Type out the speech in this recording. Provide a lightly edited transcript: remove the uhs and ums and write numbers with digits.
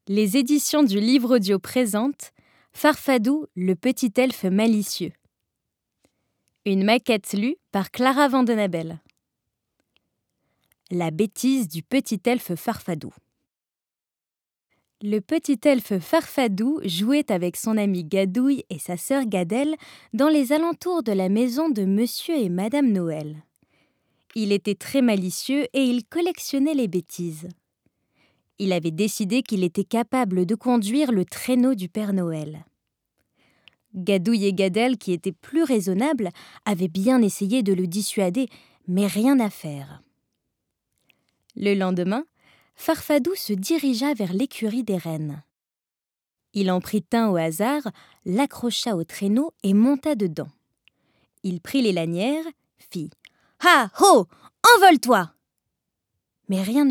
Les éditions du livre audio présentent Farfadou, le petit elfe malicieux. Une maquette lue par Clara Vandenabel. La bêtise du petit elfe Farfadou. Le petit elfe Farfadou jouait avec son ami Gadouille et sa sœur Gadelle dans les alentours de la maison de Monsieur et Madame Noël. Il était très malicieux et il collectionnait les bêtises. Il avait décidé qu'il était capable de conduire le traîneau du Père Noël. Gadouille et Gadelle, qui étaient plus raisonnables, avaient bien essayé de le dissuader, mais rien à faire. Le lendemain, Farfadou se dirigea vers l'écurie des rennes. Il en prit un au hasard, l'accrocha au traîneau et monta dedans. Il prit les lanières, fit « Ha! Ho! Envole-toi !» Mais rien ne